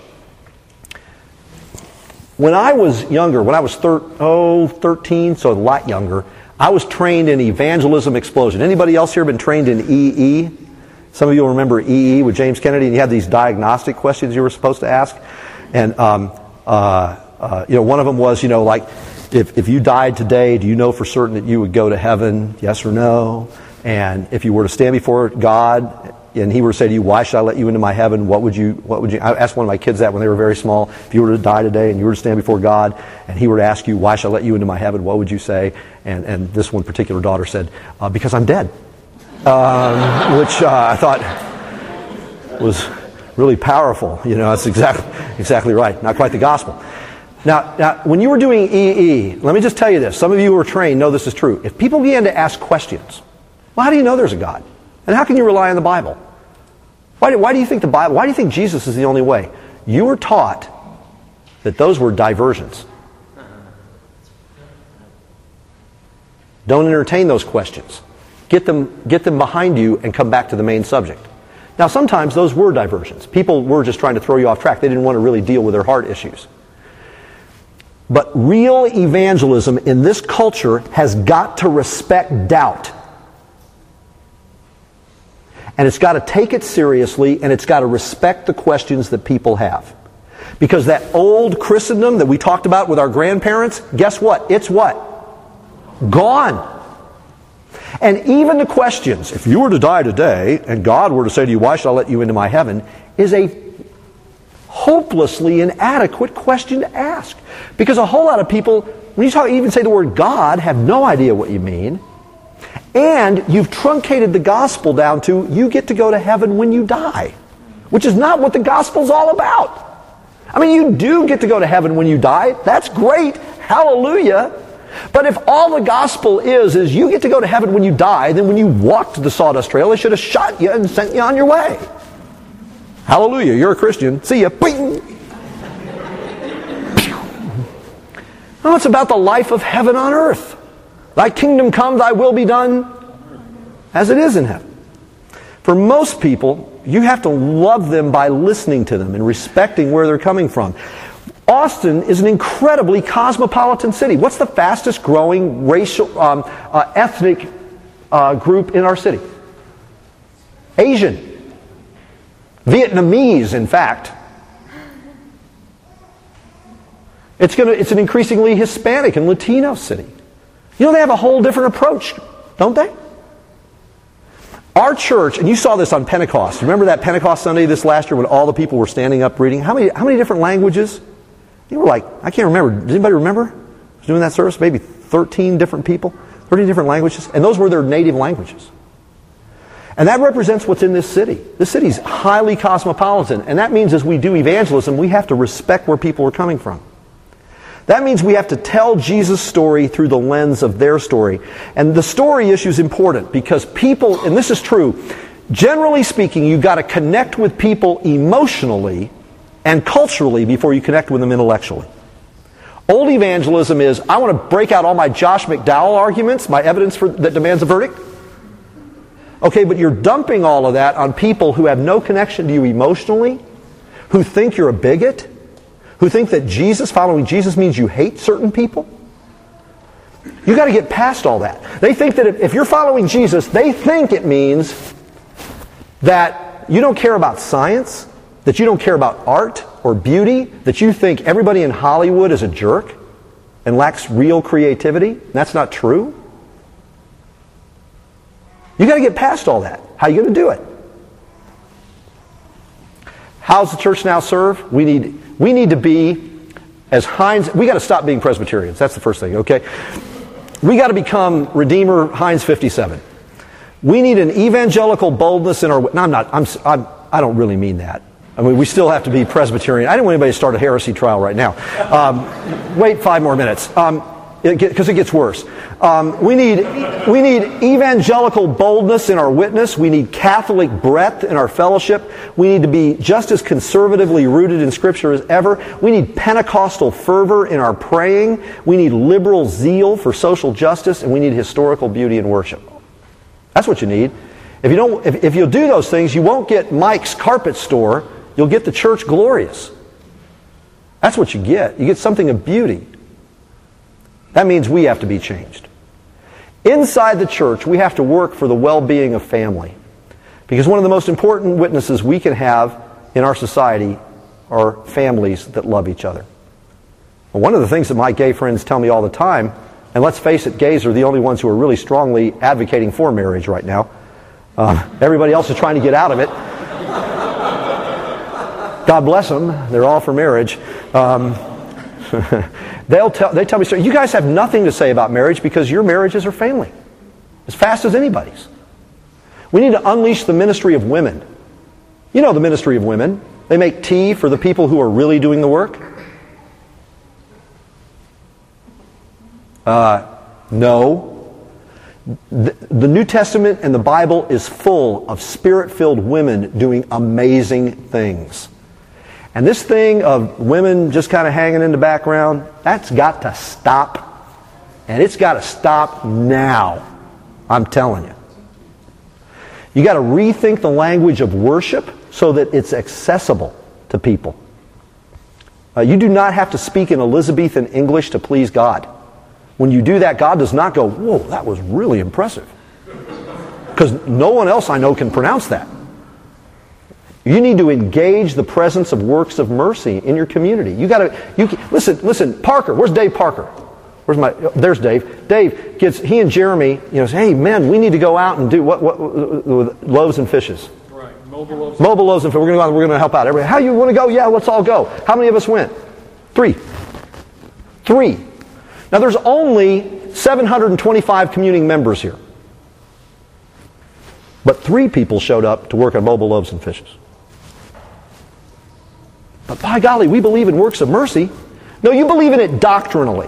When I was younger, when I was thir- oh, thirteen, so a lot younger, I was trained in evangelism explosion. Anybody else here been trained in E E? Some of you will remember E E with James Kennedy, and you had these diagnostic questions you were supposed to ask. And um, uh, uh, you know, one of them was, you know, like, if, if you died today, do you know for certain that you would go to heaven? Yes or no? And if you were to stand before God, and He were to say to you, "Why should I let you into my heaven?" What would you? What would you? I asked one of my kids that when they were very small. If you were to die today and you were to stand before God, and He were to ask you, "Why should I let you into my heaven?" What would you say? And and this one particular daughter said, uh, "Because I'm dead," um, which uh, I thought was really powerful. You know, that's exactly exactly right. Not quite the gospel. Now, now, when you were doing E E, let me just tell you this. Some of you who are trained know this is true. If people began to ask questions, well, how do you know there's a God? And how can you rely on the Bible? Why do, why do you think the Bible, why do you think Jesus is the only way? You were taught that those were diversions. Don't entertain those questions. Get them, get them behind you and come back to the main subject. Now, sometimes those were diversions. People were just trying to throw you off track. They didn't want to really deal with their heart issues. But real evangelism in this culture has got to respect doubt. And it's got to take it seriously, and it's got to respect the questions that people have. Because that old Christendom that we talked about with our grandparents, guess what? It's what? Gone. And even the questions, if you were to die today, and God were to say to you, "Why should I let you into my heaven?" is a hopelessly inadequate question to ask. Because a whole lot of people, when you talk, even say the word God, have no idea what you mean. And you've truncated the gospel down to, you get to go to heaven when you die. Which is not what the gospel's all about. I mean, you do get to go to heaven when you die. That's great. Hallelujah. But if all the gospel is, is you get to go to heaven when you die, then when you walked the sawdust trail, they should have shot you and sent you on your way. Hallelujah. You're a Christian. See ya. Bing. No, it's about the life of heaven on earth. Thy kingdom come, thy will be done, as it is in heaven. For most people, you have to love them by listening to them and respecting where they're coming from. Austin is an incredibly cosmopolitan city. What's the fastest growing racial, um, uh, ethnic uh, group in our city? Asian. Vietnamese, in fact. It's going to, it's an increasingly Hispanic and Latino city. You know, they have a whole different approach, don't they? Our church, and you saw this on Pentecost. Remember that Pentecost Sunday this last year when all the people were standing up reading? How many, how many different languages? You were like, I can't remember. Does anybody remember? Doing that service? Maybe thirteen different people? thirteen different languages? And those were their native languages. And that represents what's in this city. This city's highly cosmopolitan. And that means as we do evangelism, we have to respect where people are coming from. That means we have to tell Jesus' story through the lens of their story. And the story issue is important because people, and this is true, generally speaking, you've got to connect with people emotionally and culturally before you connect with them intellectually. Old evangelism is, I want to break out all my Josh McDowell arguments, my evidence for, that demands a verdict. Okay, but you're dumping all of that on people who have no connection to you emotionally, who think you're a bigot, who think that Jesus, following Jesus, means you hate certain people. You've got to get past all that. They think that if, if you're following Jesus, they think it means that you don't care about science, that you don't care about art or beauty, that you think everybody in Hollywood is a jerk and lacks real creativity. That's not true. You've got to get past all that. How are you going to do it? How's the church now serve? We need we need to be as Heinz. We got to stop being Presbyterians. That's the first thing. Okay, we got to become Redeemer Heinz fifty-seven. We need an evangelical boldness in our. No, I'm not. I'm, I'm. I don't really mean that. I mean, we still have to be Presbyterian. I don't want anybody to start a heresy trial right now. Um, wait five more minutes, because um, it, it gets worse. Um, we need we need evangelical boldness in our witness. We need Catholic breadth in our fellowship. We need to be just as conservatively rooted in Scripture as ever. We need Pentecostal fervor in our praying. We need liberal zeal for social justice, and we need historical beauty in worship. That's what you need. If you don't, if, if you'll do those things, you won't get Mike's carpet store. You'll get the church glorious. That's what you get. You get something of beauty. That means we have to be changed. Inside the church, we have to work for the well-being of family. Because one of the most important witnesses we can have in our society are families that love each other. Well, one of the things that my gay friends tell me all the time, and let's face it, gays are the only ones who are really strongly advocating for marriage right now. Uh, everybody else is trying to get out of it. God bless them. They're all for marriage. Um, they'll tell, they tell me, so you guys have nothing to say about marriage because your marriages are failing as fast as anybody's. We need to unleash the ministry of women. You know the ministry of women. They make tea for the people who are really doing the work. Uh, no. The, the New Testament and the Bible is full of Spirit-filled women doing amazing things. And this thing of women just kind of hanging in the background, that's got to stop. And it's got to stop now. I'm telling you. You got to rethink the language of worship so that it's accessible to people. Uh, you do not have to speak in Elizabethan English to please God. When you do that, God does not go, whoa, that was really impressive. Because no one else I know can pronounce that. You need to engage the presence of works of mercy in your community. You got to you listen. Listen, Parker. Where's Dave Parker? Where's my? There's Dave. Dave gets he and Jeremy. You know, say, hey men, we need to go out and do what? What with loaves and fishes. Right, mobile loaves. Mobile loaves and fishes. We're going to go out. We're going to help out everybody. How you want to go? Yeah, let's all go. How many of us went? Three. Three. Now there's only seven hundred twenty-five communing members here, but three people showed up to work on mobile loaves and fishes. But by golly, we believe in works of mercy. No, you believe in it doctrinally.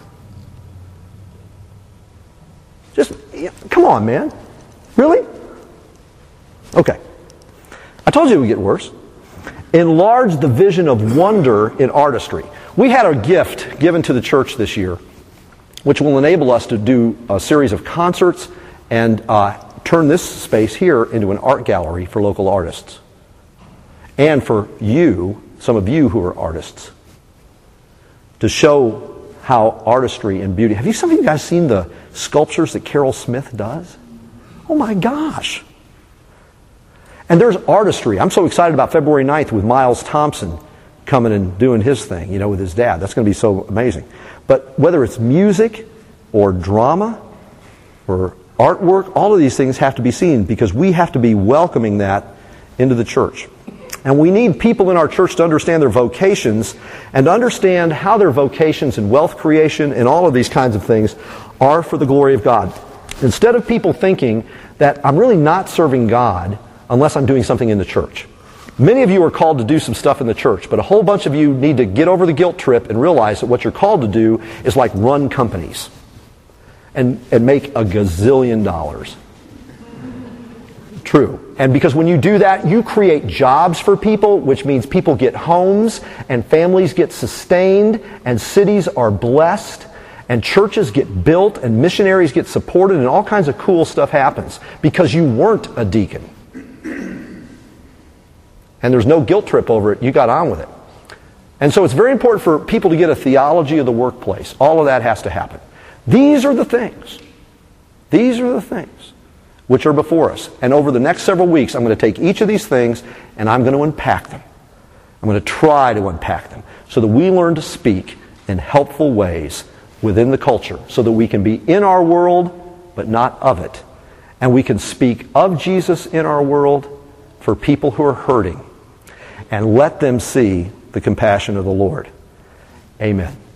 Just, come on, man. Really? Okay. I told you it would get worse. Enlarge the vision of wonder in artistry. We had a gift given to the church this year, which will enable us to do a series of concerts and uh, turn this space here into an art gallery for local artists. And for you, some of you who are artists, to show how artistry and beauty. Have you, some of you guys seen the sculptures that Carol Smith does? Oh my gosh. And there's artistry. I'm so excited about February ninth with Miles Thompson coming and doing his thing, you know, with his dad. That's going to be so amazing. But whether it's music or drama or artwork, all of these things have to be seen because we have to be welcoming that into the church. And we need people in our church to understand their vocations and to understand how their vocations in wealth creation and all of these kinds of things are for the glory of God. Instead of people thinking that I'm really not serving God unless I'm doing something in the church. Many of you are called to do some stuff in the church, but a whole bunch of you need to get over the guilt trip and realize that what you're called to do is like run companies and, and make a gazillion dollars. True. And because when you do that, you create jobs for people, which means people get homes and families get sustained and cities are blessed and churches get built and missionaries get supported and all kinds of cool stuff happens because you weren't a deacon. And there's no guilt trip over it. You got on with it. And so it's very important for people to get a theology of the workplace. All of that has to happen. These are the things. These are the things which are before us. And over the next several weeks, I'm going to take each of these things and I'm going to unpack them. I'm going to try to unpack them so that we learn to speak in helpful ways within the culture so that we can be in our world but not of it. And we can speak of Jesus in our world for people who are hurting and let them see the compassion of the Lord. Amen.